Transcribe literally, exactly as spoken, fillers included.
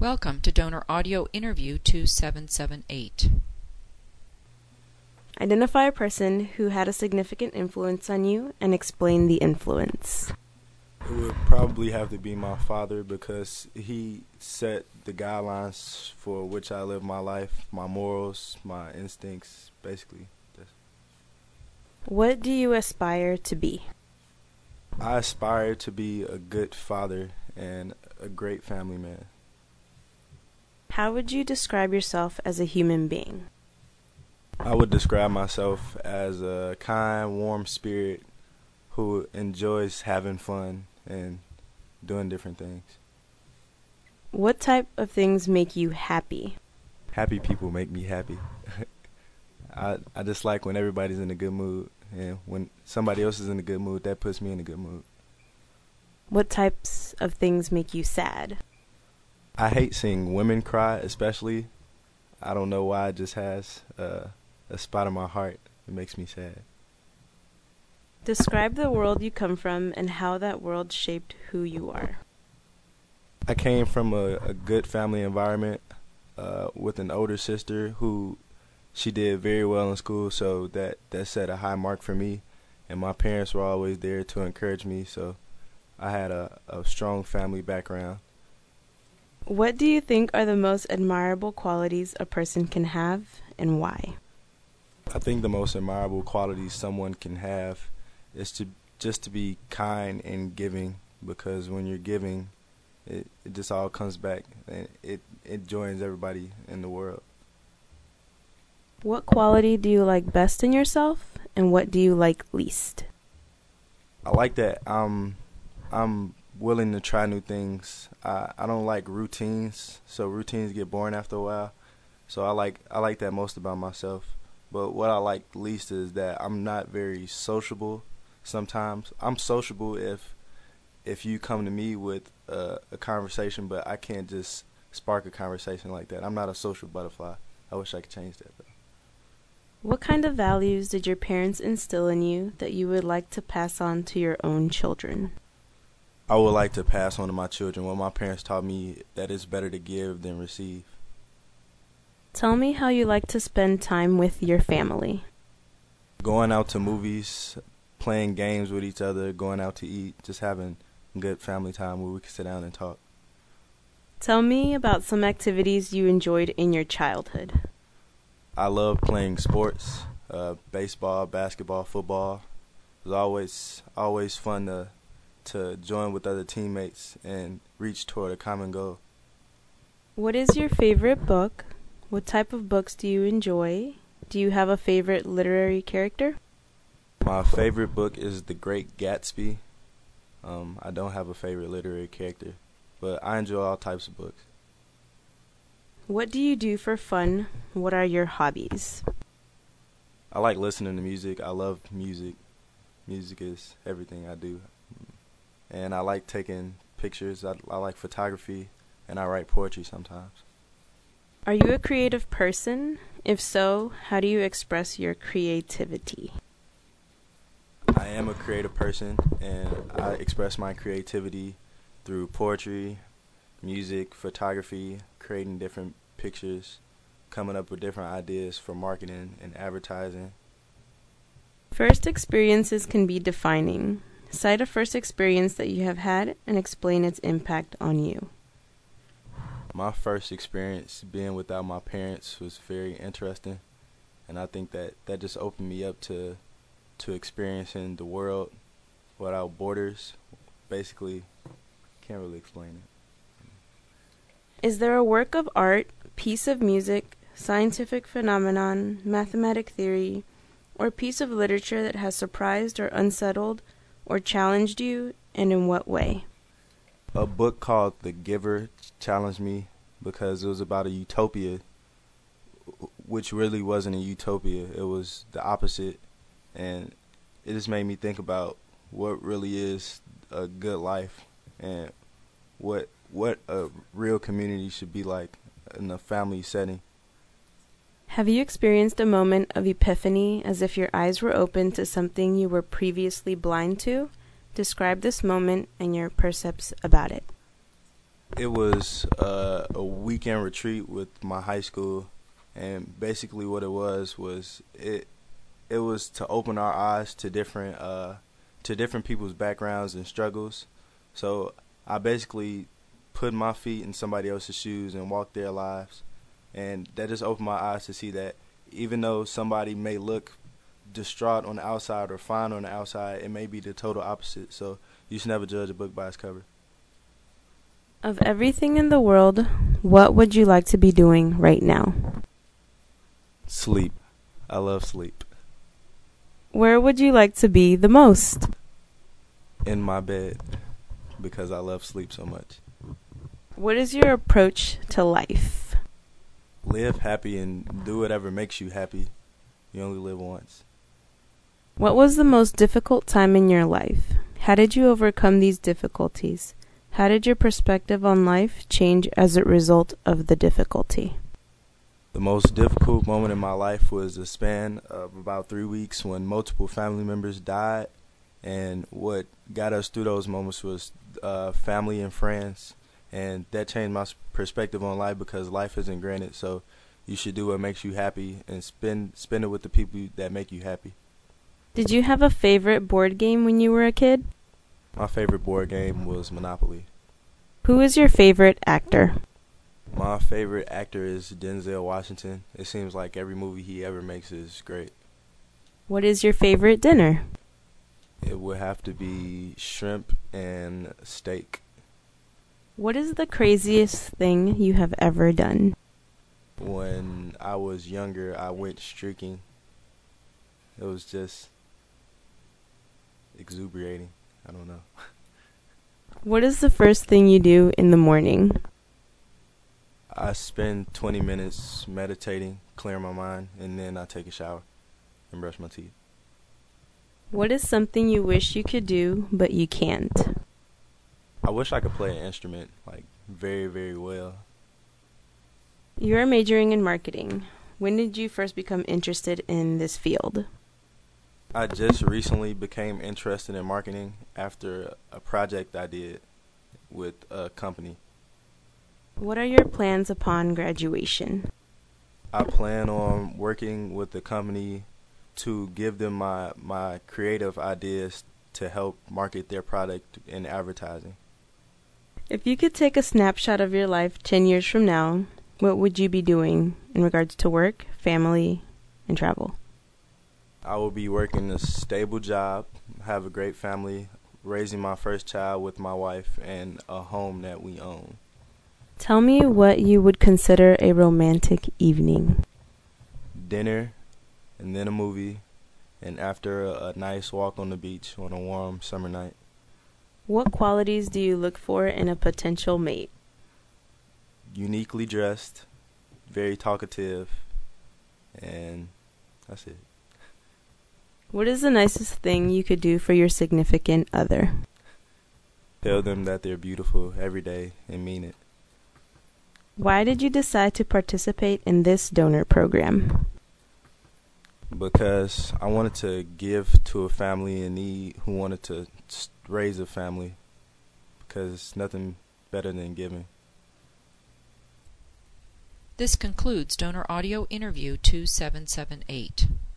Welcome to Donor Audio Interview two seven seven eight. Identify a person who had a significant influence on you and explain the influence. It would probably have to be my father because he set the guidelines for which I live my life, my morals, my instincts, basically. What do you aspire to be? I aspire to be a good father and a great family man. How would you describe yourself as a human being? I would describe myself as a kind, warm spirit who enjoys having fun and doing different things. What type of things make you happy? Happy people make me happy. I I just like when everybody's in a good mood, and when somebody else is in a good mood, that puts me in a good mood. What types of things make you sad? I hate seeing women cry, especially. I don't know why, it just has uh, a spot in my heart. It makes me sad. Describe the world you come from and how that world shaped who you are. I came from a, a good family environment uh, with an older sister who she did very well in school, so that, that set a high mark for me. And my parents were always there to encourage me, so I had a, a strong family background. What do you think are the most admirable qualities a person can have, and why? I think the most admirable qualities someone can have is to just to be kind and giving, because when you're giving, it, it just all comes back and it, it joins everybody in the world. What quality do you like best in yourself, and what do you like least? I like that I'm, I'm willing to try new things. I, I don't like routines, so routines get boring after a while. So I like I like that most about myself. But what I like least is that I'm not very sociable sometimes. I'm sociable if if you come to me with a, a conversation, but I can't just spark a conversation like that. I'm not a social butterfly. I wish I could change that, though. What kind of values did your parents instill in you that you would like to pass on to your own children? I would like to pass on to my children what my parents taught me, that it's better to give than receive. Tell me how you like to spend time with your family. Going out to movies, playing games with each other, going out to eat, just having good family time where we can sit down and talk. Tell me about some activities you enjoyed in your childhood. I love playing sports, uh, baseball, basketball, football. It was always always fun to to join with other teammates and reach toward a common goal. What is your favorite book? What type of books do you enjoy? Do you have a favorite literary character? My favorite book is The Great Gatsby. Um, I don't have a favorite literary character, but I enjoy all types of books. What do you do for fun? What are your hobbies? I like listening to music. I love music. Music is everything I do. And I like taking pictures. I, I like photography, and I write poetry sometimes. Are you a creative person? If so, how do you express your creativity? I am a creative person, and I express my creativity through poetry, music, photography, creating different pictures, coming up with different ideas for marketing and advertising. First experiences can be defining. Cite a first experience that you have had and explain its impact on you. My first experience being without my parents was very interesting, and I think that that just opened me up to to experiencing the world without borders. Basically, can't really explain it. Is there a work of art, piece of music, scientific phenomenon, mathematic theory, or piece of literature that has surprised or unsettled or challenged you, and in what way? A book called The Giver challenged me because it was about a utopia, which really wasn't a utopia. It was the opposite, and it just made me think about what really is a good life and what what a real community should be like in a family setting. Have you experienced a moment of epiphany, as if your eyes were open to something you were previously blind to? Describe this moment and your percepts about it. It was uh, a weekend retreat with my high school, and basically what it was was it it was to open our eyes to different uh, to different people's backgrounds and struggles. So I basically put my feet in somebody else's shoes and walked their lives, and that just opened my eyes to see that even though somebody may look distraught on the outside or fine on the outside, it may be the total opposite. So you should never judge a book by its cover. Of everything in the world, what would you like to be doing right now? Sleep. I love sleep. Where would you like to be the most? In my bed, because I love sleep so much. What is your approach to life? Live happy and do whatever makes you happy. You only live once. What was the most difficult time in your life? How did you overcome these difficulties? How did your perspective on life change as a result of the difficulty? The most difficult moment in my life was a span of about three weeks when multiple family members died. And what got us through those moments was uh, family and friends. And that changed my perspective on life, because life isn't granted. So you should do what makes you happy and spend spend it with the people that make you happy. Did you have a favorite board game when you were a kid? My favorite board game was Monopoly. Who is your favorite actor? My favorite actor is Denzel Washington. It seems like every movie he ever makes is great. What is your favorite dinner? It would have to be shrimp and steak. What is the craziest thing you have ever done? When I was younger, I went streaking. It was just exuberating. I don't know. What is the first thing you do in the morning? I spend twenty minutes meditating, clear my mind, and then I take a shower and brush my teeth. What is something you wish you could do, but you can't? I wish I could play an instrument, like, very, very well. You are majoring in marketing. When did you first become interested in this field? I just recently became interested in marketing after a project I did with a company. What are your plans upon graduation? I plan on working with the company to give them my, my creative ideas to help market their product in advertising. If you could take a snapshot of your life ten years from now, what would you be doing in regards to work, family, and travel? I will be working a stable job, have a great family, raising my first child with my wife, and a home that we own. Tell me what you would consider a romantic evening. Dinner, and then a movie, and after a, a nice walk on the beach on a warm summer night. What qualities do you look for in a potential mate? Uniquely dressed, very talkative, and that's it. What is the nicest thing you could do for your significant other? Tell them that they're beautiful every day and mean it. Why did you decide to participate in this donor program? Because I wanted to give to a family in need who wanted to raise a family, because it's nothing better than giving. This concludes Donor Audio Interview two seven seven eight.